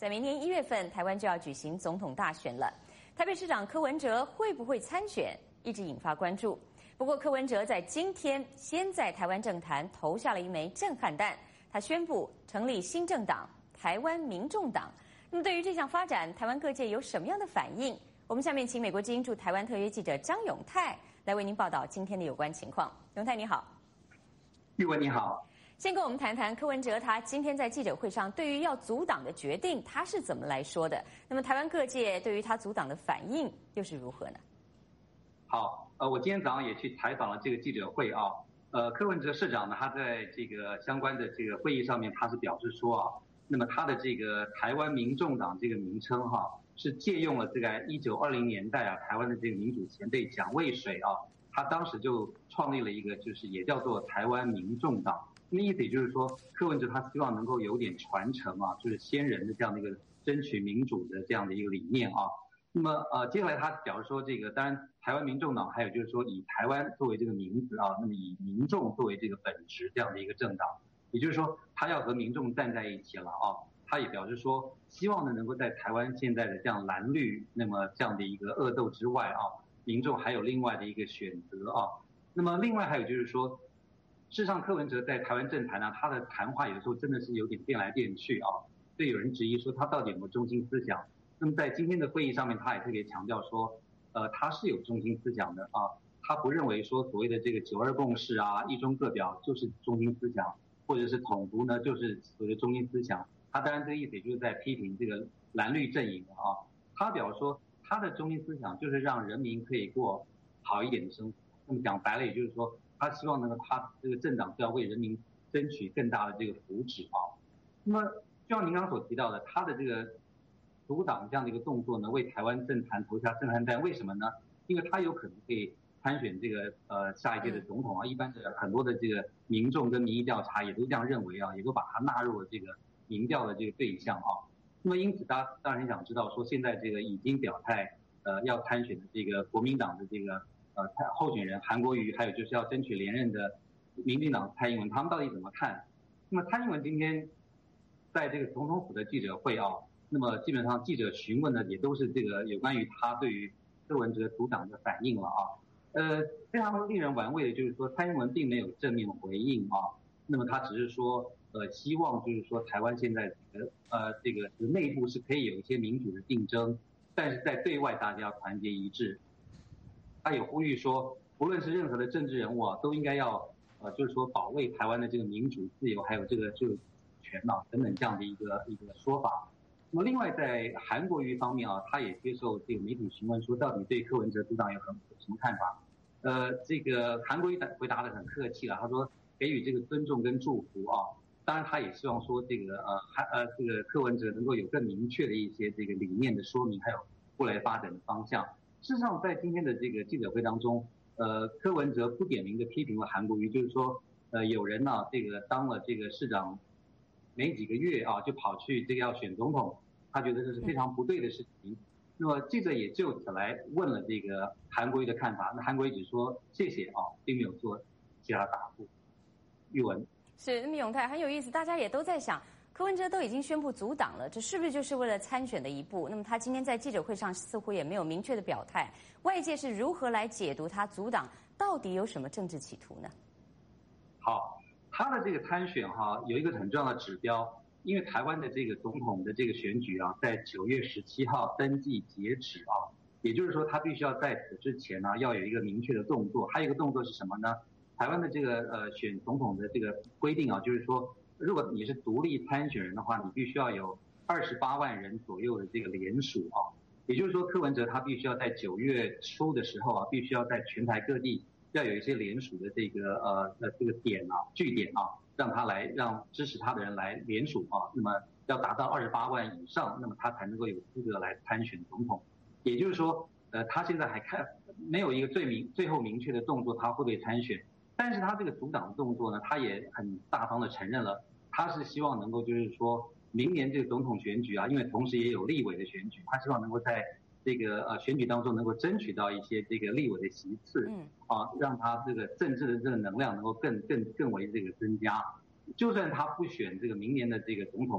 在明年1月份，台湾就要举行总统大选了。台北市长柯文哲会不会参选，一直引发关注。不过，柯文哲在今天先在台湾政坛投下了一枚震撼弹，他宣布成立新政党台湾民众党。那么，对于这项发展，台湾各界有什么样的反应？我们下面请美国之音驻台湾特约记者张永泰来为您报道今天的有关情况。永泰你好。 玉文你好。 先跟我们谈谈柯文哲他今天在记者会上对于要组党的决定，他是怎么来说的？那么台湾各界对于他组党的反应又是如何呢？ 好，我今天早上也去采访了这个记者会啊。柯文哲市长呢，他在这个相关的这个会议上面，他是表示说啊，那么他的这个台湾民众党这个名称哈，是借用了这个1920年代啊台湾的这个民主前辈蒋渭水啊，他当时就创立了一个就是也叫做台湾民众党。那意思也就是说，柯文哲他希望能够有点传承啊，就是先人的这样的一个争取民主的这样的一个理念啊。那么接下来他表示说，这个当然台湾民众党还有就是说以台湾作为这个名字啊，那么以民众作为这个本质这样的一个政党，也就是说他要和民众站在一起了啊。他也表示说，希望呢能够在台湾现在的这样蓝绿那么这样的一个恶斗之外啊，民众还有另外的一个选择啊。那么另外还有就是说，事实上柯文哲在台湾政坛呢，他的谈话有的时候真的是有点变来变去啊，所以有人质疑说他到底有没有中心思想。那么在今天的会议上面，他也特别强调说，他是有中心思想的啊，他不认为说所谓的这个9·2共识啊、一中各表就是中心思想，或者是统独呢就是所谓的中心思想。他当然这个意思也就是在批评这个蓝绿阵营啊。他表示说，他的中心思想就是让人民可以过好一点的生活。那么讲白了，也就是说，他希望他这个政党是要为人民争取更大的这个福祉啊。那么就像您刚刚所提到的，他的这个组党这样的一个动作呢，为台湾政坛投下震撼弹。为什么呢？因为他有可能可以参选这个下一届的总统啊。一般的很多的这个民众跟民意调查也都这样认为啊，也都把他纳入了这个民调的这个对象啊。那么因此大家当然很想知道说，现在这个已经表态要参选的这个国民党的这个候选人韩国瑜，还有就是要争取连任的民进党蔡英文，他们到底怎么看？那么蔡英文今天在这个总统府的记者会啊，那么基本上记者询问的也都是这个有关于他对于柯文哲组党的反应了啊。非常令人玩味的就是说，蔡英文并没有正面回应啊，那么他只是说希望就是说台湾现在这个内部是可以有一些民主的竞争，但是在对外大家要团结一致。他有呼吁说，不论是任何的政治人物啊，都应该要就是说保卫台湾的这个民主自由，还有这个就权啊等等这样的一个说法。那么另外在韩国瑜方面啊，他也接受这个媒体询问说，到底对柯文哲组党有什么看法？这个韩国瑜回答得很客气了，他说给予这个尊重跟祝福啊。当然他也希望说这个这个柯文哲能够有更明确的一些这个理念的说明，还有未来发展的方向。事实上在今天的这个记者会当中，柯文哲不点名的批评了韩国瑜，就是说有人呢这个当了这个市长没几个月啊，就跑去这个要选总统，他觉得这是非常不对的事情。那么记者也就此来问了这个韩国瑜的看法，那韩国瑜只说谢谢啊，并没有做其他答复。玉文是，那么永泰很有意思，大家也都在想，柯文哲都已经宣布组党了，这是不是就是为了参选的一步？那么他今天在记者会上似乎也没有明确的表态，外界是如何来解读他组党到底有什么政治企图呢？ 好，他的这个参选哈有一个很重要的指标，因为台湾的这个总统的这个选举啊，在9月17号登记截止啊，也就是说他必须要在此之前呢要有一个明确的动作。还有一个动作是什么呢？台湾的这个选总统的这个规定啊，就是说如果你是独立参选人的话，你必须要有28万人左右的这个联署啊。也就是说柯文哲他必须要在9月初的时候啊，必须要在全台各地要有一些联署的这个这个点啊据点啊，让支持他的人来联署啊，那么要达到28万以上，那么他才能够有资格来参选总统。也就是说他现在还没有一个最后明确的动作，他会不会参选？但是他这个组党的动作呢，他也很大方的承认了，他是希望能够就是说明年这个总统选举啊，因为同时也有立委的选举，他希望能够在这个选举当中能够争取到一些这个立委的席次，让他这个政治的这个能量能够更为这个增加。就算他不选这个明年的这个总统，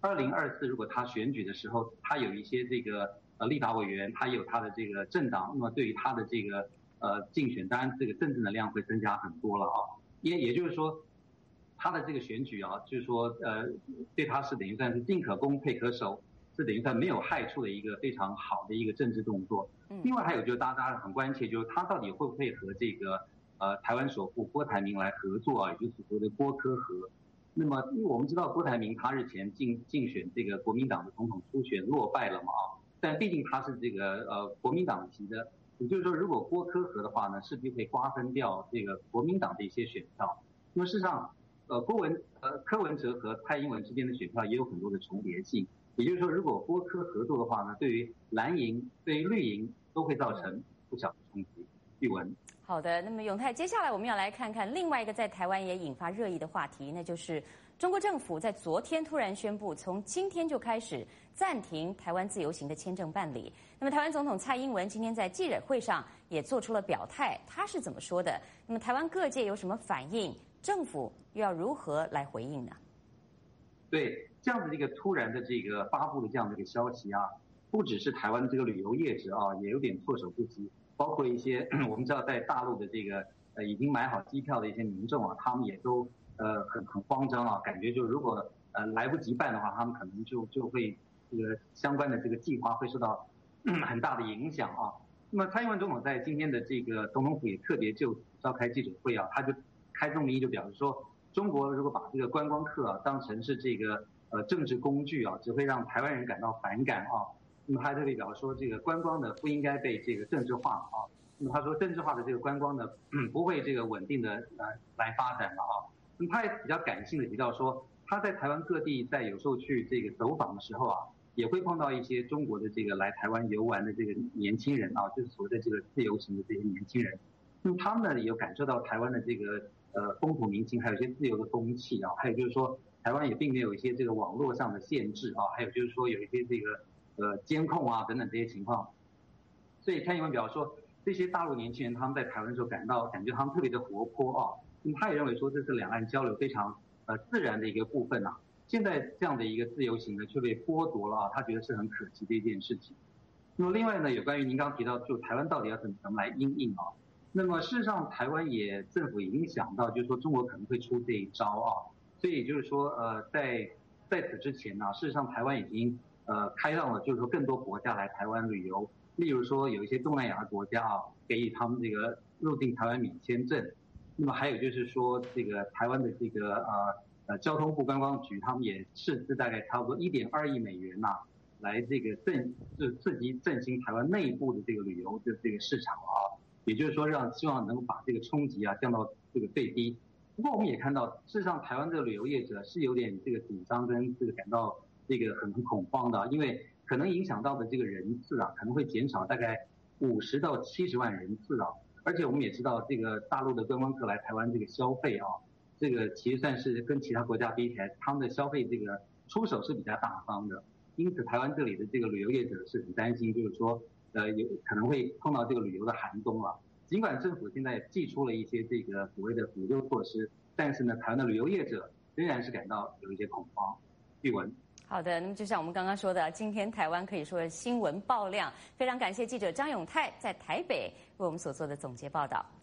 2024如果他选举的时候，他有一些这个立法委员，他有他的这个政党，那么对于他的这个竞选，当然这个政治能量会增加很多了啊。也就是说，他的这个选举啊，就是说对他是等于算是进可攻退可守，是等于算没有害处的一个非常好的一个政治动作。另外还有就是大家很关切，就是他到底会不会和这个台湾首富郭台铭来合作啊，也就是所谓的郭柯合。那么因为我们知道郭台铭他日前竞选这个国民党的总统初选落败了嘛啊，但毕竟他是这个国民党籍的，也就是说如果郭柯合的话呢，势必会瓜分掉这个国民党的一些选票。那么事实上柯文哲和蔡英文之间的选票也有很多的重叠性，也就是说如果郭柯合作的话呢，对于蓝营对于绿营都会造成不小的冲击。玉文。 好的，那么永泰，接下来我们要来看看另外一个在台湾也引发热议的话题，那就是中国政府在昨天突然宣布，从今天就开始暂停台湾自由行的签证办理。那么台湾总统蔡英文今天在记者会上也做出了表态，他是怎么说的？那么台湾各界有什么反应？政府又要如何来回应呢？ 对，这样的一个突然的这个发布的这样的一个消息啊，不只是台湾的这个旅游业者啊，也有点措手不及。包括一些我们知道在大陆的这个已经买好机票的一些民众啊，他们也都很慌张啊，感觉就如果来不及办的话，他们可能就会这个相关的这个计划会受到很大的影响啊。那么蔡英文总统在今天的这个总统府也特别就召开记者会啊，他就开宗明义就表示说，中国如果把这个观光客啊当成是这个政治工具啊，只会让台湾人感到反感啊。那么他特别表示说，这个观光呢不应该被这个政治化啊。那么他说，政治化的这个观光呢，不会这个稳定的来发展了啊。那么他也比较感性的提到说，他在台湾各地在有时候去这个走访的时候啊，也会碰到一些中国的这个来台湾游玩的这个年轻人啊，就是所谓的这个自由行的这些年轻人。那么他们呢也有感受到台湾的这个风土民情，还有一些自由的风气啊，还有就是说台湾也并没有一些这个网络上的限制啊，还有就是说有一些这个监控啊等等这些情况，所以蔡英文表示说，这些大陆年轻人他们在台湾的时候感觉他们特别的活泼啊，那么他也认为说这是两岸交流非常自然的一个部分啊。现在这样的一个自由行呢却被剥夺了啊，他觉得是很可惜的一件事情。那么另外呢，有关于您刚刚提到，就台湾到底要怎么来因应啊？那么事实上，台湾政府已经想到，就是说中国可能会出这一招啊，所以就是说在此之前呢，事实上台湾已经开放了，就是说更多国家来台湾旅游，例如说有一些东南亚的国家啊，给予他们这个入境台湾免签证。那么还有就是说，这个台湾的这个交通部观光局，他们也斥资大概差不多1.2亿美元呐，来这个刺激振兴台湾内部的这个旅游的这个市场啊，也就是说希望能够把这个冲击啊降到这个最低。不过我们也看到，事实上台湾这个旅游业者是有点这个紧张跟这个感到这个很恐慌的，因为可能影响到的这个人次啊，可能会减少大概50到70万人次啊。而且我们也知道，这个大陆的观光客来台湾这个消费啊，这个其实算是跟其他国家比起来，他们的消费这个出手是比较大方的。因此，台湾这里的这个旅游业者是很担心，就是说有可能会碰到这个旅游的寒冬了。尽管政府现在祭出了一些这个所谓的补救措施，但是呢，台湾的旅游业者仍然是感到有一些恐慌。玉文。 好的，那么就像我们刚刚说的，今天台湾可以说新闻爆量，非常感谢记者张永泰在台北为我们所做的总结报道。